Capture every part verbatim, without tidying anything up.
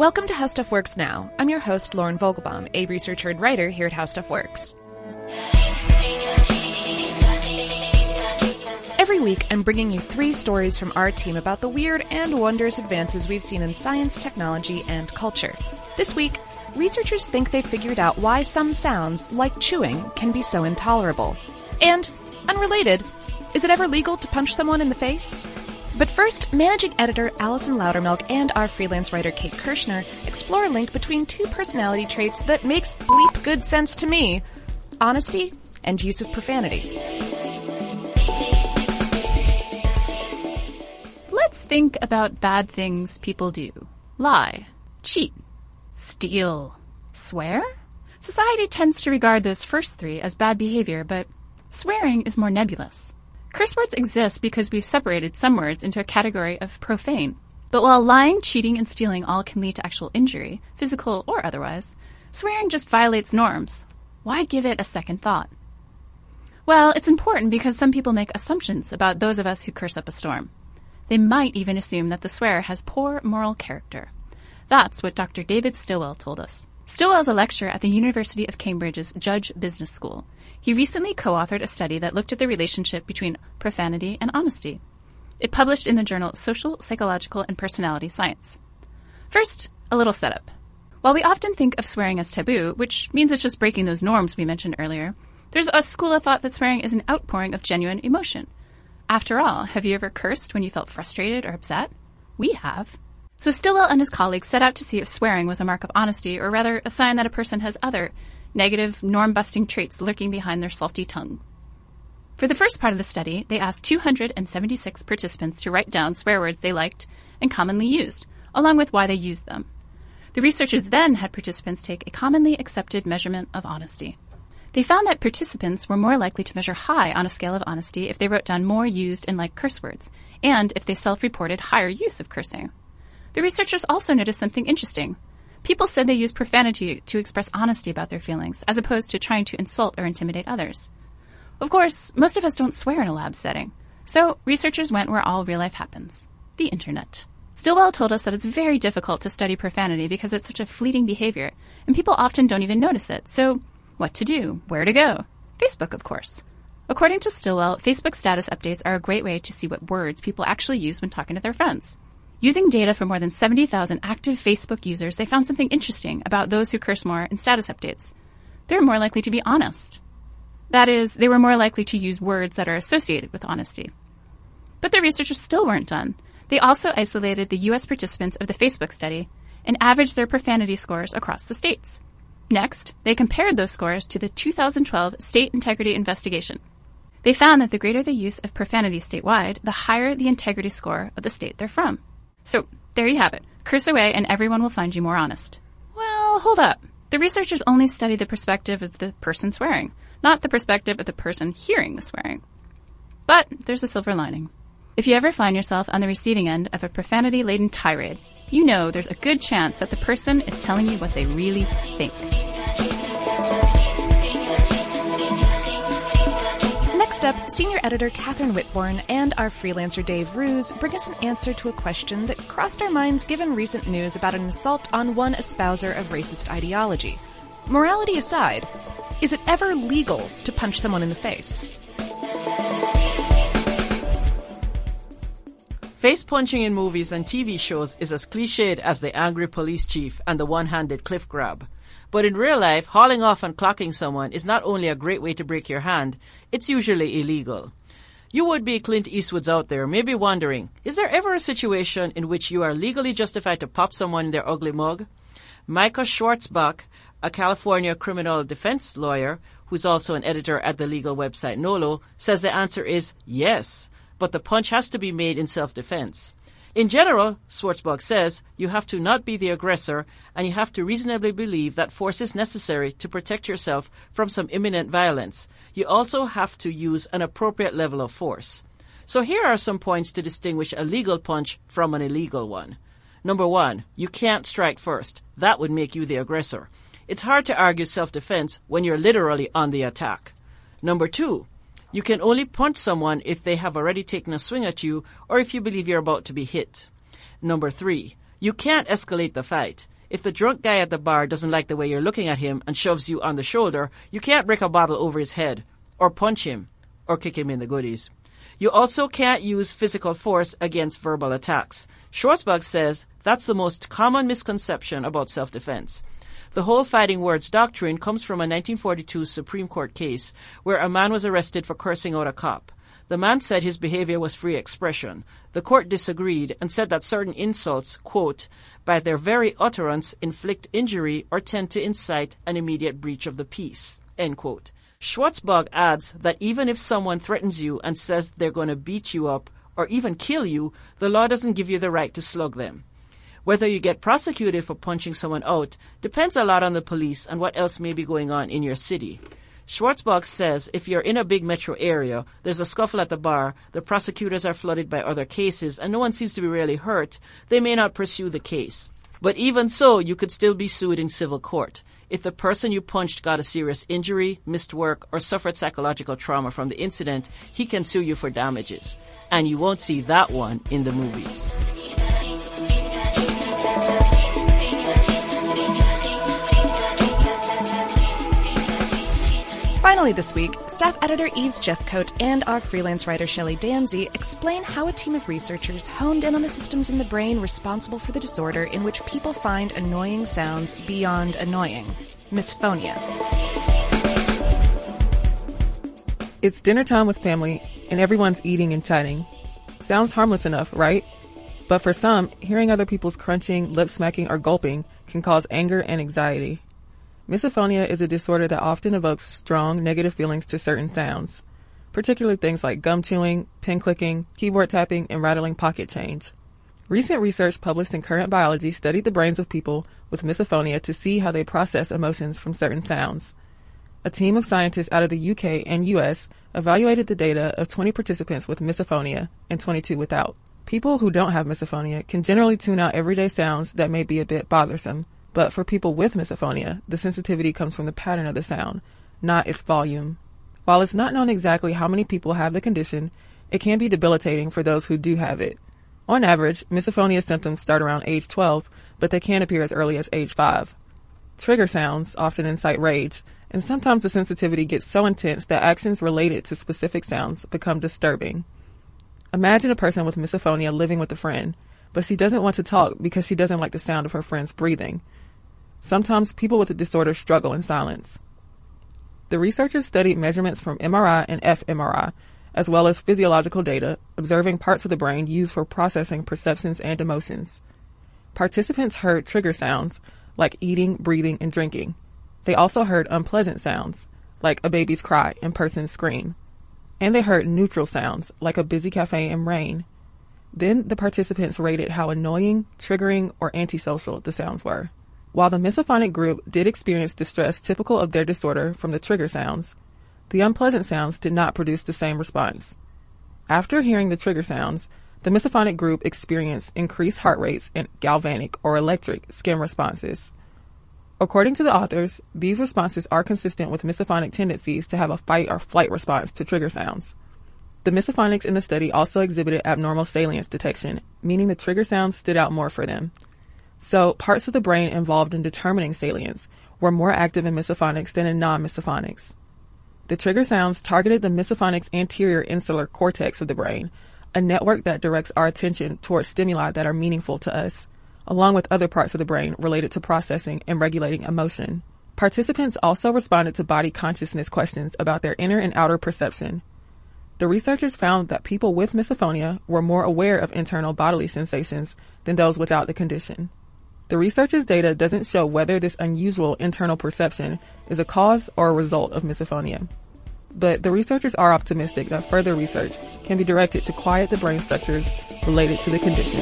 Welcome to How Stuff Works Now. I'm your host, Lauren Vogelbaum, a researcher and writer here at How Stuff Works. Every week, I'm bringing you three stories from our team about the weird and wondrous advances we've seen in science, technology, and culture. This week, researchers think they've figured out why some sounds, like chewing, can be so intolerable. And, unrelated, is it ever legal to punch someone in the face? But first, managing editor Allison Loudermilk and our freelance writer Kate Kirshner explore a link between two personality traits that makes bleep good sense to me: honesty and use of profanity. Let's think about bad things people do. Lie, cheat, steal, swear? Society tends to regard those first three as bad behavior, but swearing is more nebulous. Curse words exist because we've separated some words into a category of profane. But while lying, cheating, and stealing all can lead to actual injury, physical or otherwise, swearing just violates norms. Why give it a second thought? Well, it's important because some people make assumptions about those of us who curse up a storm. They might even assume that the swearer has poor moral character. That's what Doctor David Stilwell told us. Stilwell is a lecturer at the University of Cambridge's Judge Business School. He recently co-authored a study that looked at the relationship between profanity and honesty. It published in the journal Social, Psychological, and Personality Science. First, a little setup. While we often think of swearing as taboo, which means it's just breaking those norms we mentioned earlier, there's a school of thought that swearing is an outpouring of genuine emotion. After all, have you ever cursed when you felt frustrated or upset? We have. So Stilwell and his colleagues set out to see if swearing was a mark of honesty, or rather a sign that a person has other negative, norm-busting traits lurking behind their salty tongue. For the first part of the study, they asked two hundred seventy-six participants to write down swear words they liked and commonly used, along with why they used them. The researchers then had participants take a commonly accepted measurement of honesty. They found that participants were more likely to measure high on a scale of honesty if they wrote down more used and liked curse words, and if they self-reported higher use of cursing. The researchers also noticed something interesting. People said they used profanity to express honesty about their feelings, as opposed to trying to insult or intimidate others. Of course, most of us don't swear in a lab setting, so researchers went where all real life happens: the internet. Stilwell told us that it's very difficult to study profanity because it's such a fleeting behavior, and people often don't even notice it. So, what to do? Where to go? Facebook, of course. According to Stilwell, Facebook status updates are a great way to see what words people actually use when talking to their friends. Using data from more than seventy thousand active Facebook users, they found something interesting about those who curse more in status updates. They're more likely to be honest. That is, they were more likely to use words that are associated with honesty. But the researchers still weren't done. They also isolated the U S participants of the Facebook study and averaged their profanity scores across the states. Next, they compared those scores to the two thousand twelve State Integrity Investigation. They found that the greater the use of profanity statewide, the higher the integrity score of the state they're from. So, there you have it. Curse away and everyone will find you more honest. Well, hold up. The researchers only studied the perspective of the person swearing, not the perspective of the person hearing the swearing. But there's a silver lining. If you ever find yourself on the receiving end of a profanity-laden tirade, you know there's a good chance that the person is telling you what they really think. Next up, senior editor Catherine Whitborn and our freelancer Dave Ruse bring us an answer to a question that crossed our minds given recent news about an assault on one espouser of racist ideology. Morality aside, is it ever legal to punch someone in the face? Face punching in movies and T V shows is as cliched as the angry police chief and the one-handed cliff grab. But in real life, hauling off and clocking someone is not only a great way to break your hand, it's usually illegal. You would-be Clint Eastwoods out there may be wondering, is there ever a situation in which you are legally justified to pop someone in their ugly mug? Micah Schwartzbach, a California criminal defense lawyer who's also an editor at the legal website Nolo, says the answer is yes, but the punch has to be made in self-defense. In general, Schwartzbach says, you have to not be the aggressor and you have to reasonably believe that force is necessary to protect yourself from some imminent violence. You also have to use an appropriate level of force. So here are some points to distinguish a legal punch from an illegal one. Number one, you can't strike first. That would make you the aggressor. It's hard to argue self-defense when you're literally on the attack. Number two, you can only punch someone if they have already taken a swing at you or if you believe you're about to be hit. Number three, you can't escalate the fight. If the drunk guy at the bar doesn't like the way you're looking at him and shoves you on the shoulder, you can't break a bottle over his head, or punch him, or kick him in the goodies. You also can't use physical force against verbal attacks. Schwartzbach says that's the most common misconception about self-defense. The whole fighting words doctrine comes from a nineteen forty-two Supreme Court case where a man was arrested for cursing out a cop. The man said his behavior was free expression. The court disagreed and said that certain insults, quote, by their very utterance inflict injury or tend to incite an immediate breach of the peace, end quote. Schwartzbach adds that even if someone threatens you and says they're going to beat you up or even kill you, the law doesn't give you the right to slug them. Whether you get prosecuted for punching someone out depends a lot on the police and what else may be going on in your city. Schwartzbach says if you're in a big metro area, there's a scuffle at the bar, the prosecutors are flooded by other cases, and no one seems to be really hurt, they may not pursue the case. But even so, you could still be sued in civil court. If the person you punched got a serious injury, missed work, or suffered psychological trauma from the incident, he can sue you for damages. And you won't see that one in the movies. Finally this week, staff editor Eves Jeffcoat and our freelance writer Shelley Danzy explain how a team of researchers honed in on the systems in the brain responsible for the disorder in which people find annoying sounds beyond annoying, misophonia. It's dinner time with family, and everyone's eating and chatting. Sounds harmless enough, right? But for some, hearing other people's crunching, lip smacking, or gulping can cause anger and anxiety. Misophonia is a disorder that often evokes strong negative feelings to certain sounds, particularly things like gum chewing, pen clicking, keyboard tapping, and rattling pocket change. Recent research published in Current Biology studied the brains of people with misophonia to see how they process emotions from certain sounds. A team of scientists out of the U K and U S evaluated the data of twenty participants with misophonia and twenty-two without. People who don't have misophonia can generally tune out everyday sounds that may be a bit bothersome. But for people with misophonia, the sensitivity comes from the pattern of the sound, not its volume. While it's not known exactly how many people have the condition, it can be debilitating for those who do have it. On average, misophonia symptoms start around age twelve, but they can appear as early as age five. Trigger sounds often incite rage, and sometimes the sensitivity gets so intense that actions related to specific sounds become disturbing. Imagine a person with misophonia living with a friend, but she doesn't want to talk because she doesn't like the sound of her friend's breathing. Sometimes people with the disorder struggle in silence. The researchers studied measurements from M R I and fMRI, as well as physiological data, observing parts of the brain used for processing perceptions and emotions. Participants heard trigger sounds, like eating, breathing, and drinking. They also heard unpleasant sounds, like a baby's cry and person's scream. And they heard neutral sounds, like a busy cafe and rain. Then the participants rated how annoying, triggering, or antisocial the sounds were. While the misophonic group did experience distress typical of their disorder from the trigger sounds, the unpleasant sounds did not produce the same response. After hearing the trigger sounds, the misophonic group experienced increased heart rates and galvanic or electric skin responses. According to the authors, these responses are consistent with misophonic tendencies to have a fight or flight response to trigger sounds. The misophonics in the study also exhibited abnormal salience detection, meaning the trigger sounds stood out more for them. So, parts of the brain involved in determining salience were more active in misophonics than in non-misophonics. The trigger sounds targeted the misophonics anterior insular cortex of the brain, a network that directs our attention towards stimuli that are meaningful to us, along with other parts of the brain related to processing and regulating emotion. Participants also responded to body consciousness questions about their inner and outer perception. The researchers found that people with misophonia were more aware of internal bodily sensations than those without the condition. The researchers' data doesn't show whether this unusual internal perception is a cause or a result of misophonia. But the researchers are optimistic that further research can be directed to quiet the brain structures related to the condition.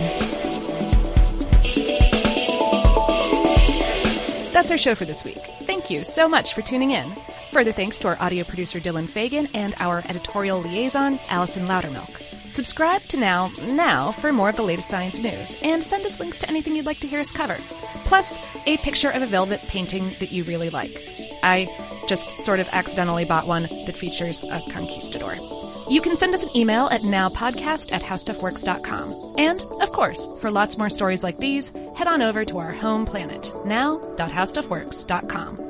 That's our show for this week. Thank you so much for tuning in. Further thanks to our audio producer Dylan Fagan and our editorial liaison Allison Loudermilk. Subscribe to Now Now for more of the latest science news, and send us links to anything you'd like to hear us cover. Plus, a picture of a velvet painting that you really like. I just sort of accidentally bought one that features a conquistador. You can send us an email at nowpodcast at howstuffworks dot com. And, of course, for lots more stories like these, head on over to our home planet, now dot howstuffworks dot com.